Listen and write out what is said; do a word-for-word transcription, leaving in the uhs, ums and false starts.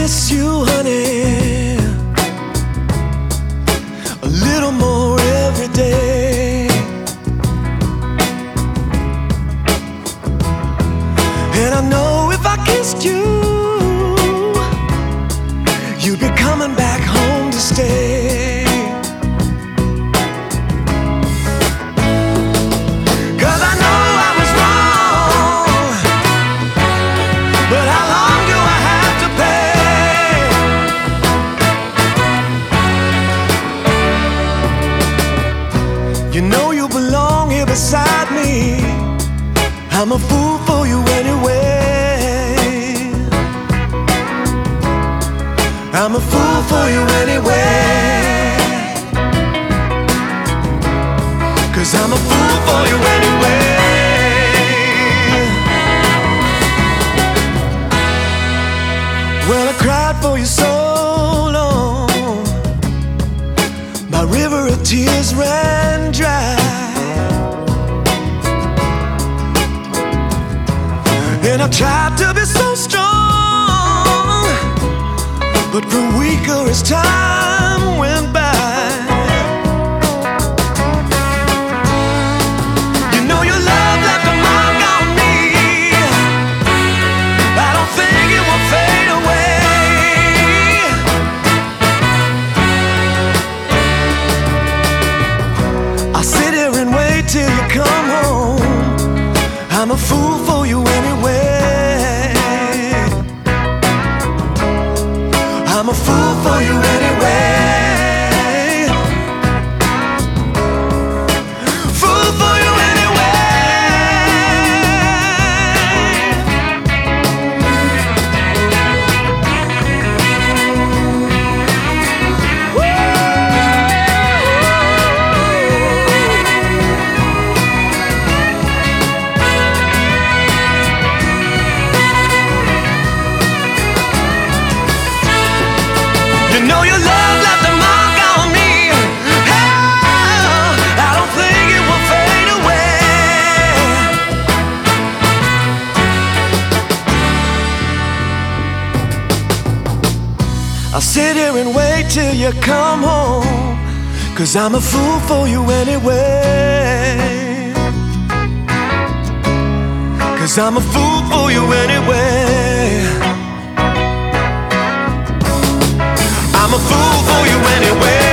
miss you, honey, a little more every day. And I know if I kissed you, you'd be coming back home to stay. 'Cause I know I was wrong, but how long do I have to pay? You know you belong here beside me. I'm a fool for you anyway. I'm a fool for you anyway. 'Cause I'm a fool for you anyway. Well, I cried for you so long, my river of tears ran dry. And I tried to be so strong, but grew weaker as time went by. You know your love left a mark on me. I don't think it will fade away. I sit here and wait till you come home. I'm a fool for you anyway. I'm a fool for you anyway. Fool for you anyway. You know your love left a mark on me. Oh, I don't think it will fade away. I'll sit here and wait till you come home, 'cause I'm a fool for you anyway. 'Cause I'm a fool for you anyway. I'm a fool for you anyway.